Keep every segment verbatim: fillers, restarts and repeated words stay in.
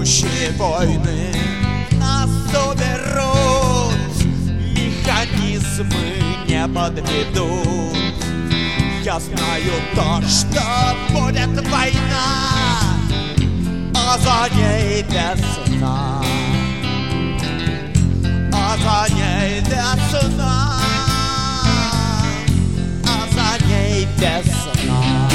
Будущие войны нас уберут, механизмы не подведут. Я знаю то, что будет война, а за ней весна, а за ней весна, а за ней весна.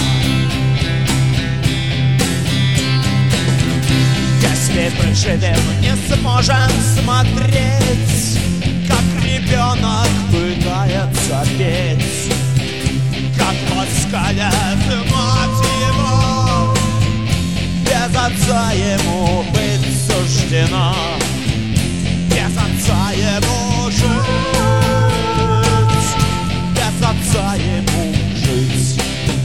Если выживем, не сможем смотреть, как ребенок пытается петь, как ласкает мать его. Без отца ему быть суждено, без отца ему жить, без отца ему жить.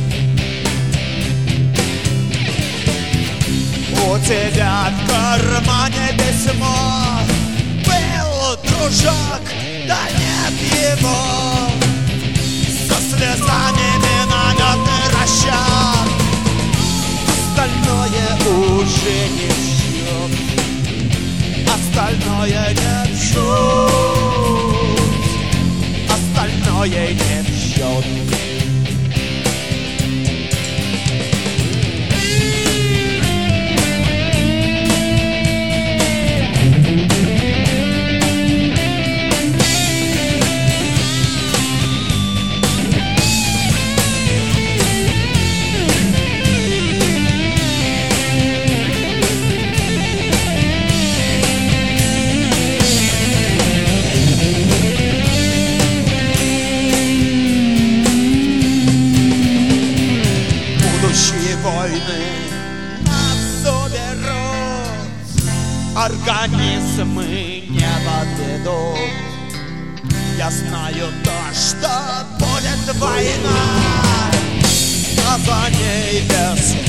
У тебя в кармане письмо, был дружок, да нет его. Со слезами минометный расчет, остальное уже не в счет, остальное не в счет, остальное не в счет. Войны нас уберут, организмы не подведут. Я знаю то, что будет война, а за ней весна.